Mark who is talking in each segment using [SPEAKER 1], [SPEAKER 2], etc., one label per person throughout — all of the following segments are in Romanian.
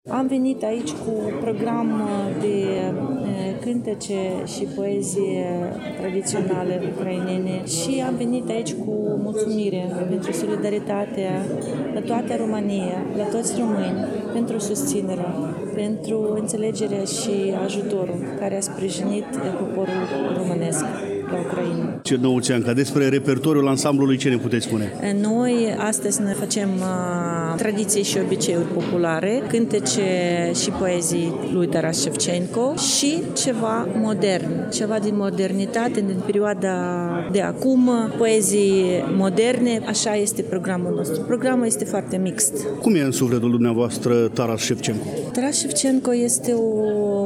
[SPEAKER 1] Am venit aici cu program de cântece și poezie tradiționale ucrainene și am venit aici cu mulțumire pentru solidaritatea la toată România, la toți români, pentru susținere, pentru înțelegerea și ajutorul care a sprijinit poporul românesc la Ucraina.
[SPEAKER 2] Cernăuțeanca, despre repertoriul ansamblului ce ne puteți spune?
[SPEAKER 1] Noi astăzi ne facem tradiții și obiceiuri populare, cântece și poezii lui Taras Shevchenko și ceva modern, ceva din modernitate din perioada de acum, poezii moderne, așa este programul nostru. Programul este foarte mixt.
[SPEAKER 2] Cum e în sufletul dumneavoastră Taras Shevchenko?
[SPEAKER 1] Taras Shevchenko este o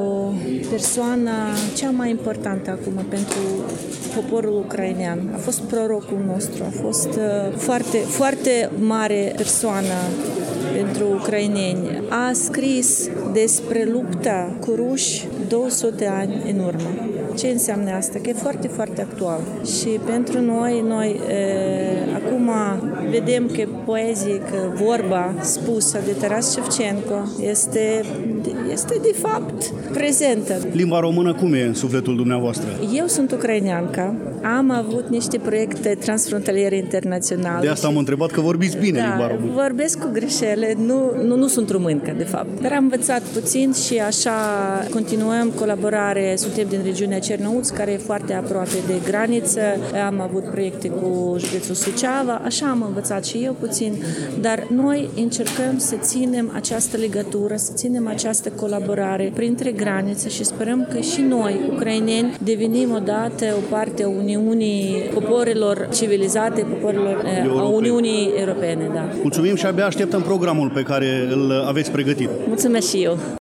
[SPEAKER 1] persoană cea mai importantă acum pentru poporul ucrainean. A fost prorocul nostru, a fost foarte, foarte mare persoană pentru ucraineni. A scris despre lupta cu ruși 200 de ani în urmă. Ce înseamnă asta? Că e foarte, foarte actual. Și pentru noi acum vedem că poezie, că vorba spusă de Taras Shevchenko este de fapt prezentă.
[SPEAKER 2] Limba română cum e în sufletul dumneavoastră?
[SPEAKER 1] Eu sunt ucraineancă, am avut niște proiecte transfrontaliere internaționale.
[SPEAKER 2] De asta am întrebat că vorbiți bine limba română.
[SPEAKER 1] Vorbesc cu greșele, nu sunt româncă de fapt. Dar am învățat puțin și așa continuăm colaborare, suntem din regiunea Cernăuți, care e foarte aproape de graniță, am avut proiecte cu județul Suceava, așa am învățat și eu puțin, dar noi încercăm să ținem această legătură, să ținem această colaborare printre granițe și sperăm că și noi, ucraineni, devenim odată o parte a Uniunii poporilor civilizate, poporilor a Uniunii Europene. Da.
[SPEAKER 2] Mulțumim și abia așteptăm programul pe care îl aveți pregătit.
[SPEAKER 1] Mulțumesc și eu!